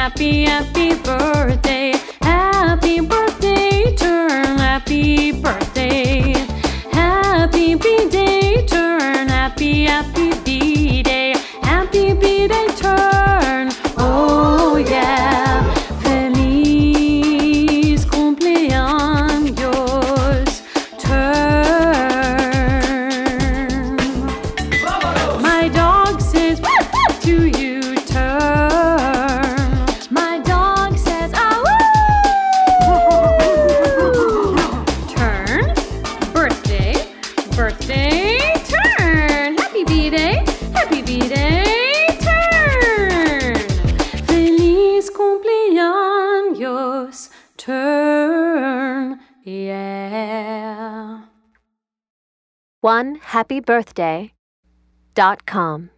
happy, happy birthday. Happy birthday, turn, happy birthday. Happy B-Day, turn, happy, happy B-Day. Happy B-Day, turn, oh yeah. Feliz cumpleaños, turn. My dog says to you, turn. My dog says, ah, woo! Turn, birthday, birthday, turn. Happy B-Day, happy B-Day, turn. Feliz cumpleaños, turn, yeah. OneHappyBirthday.com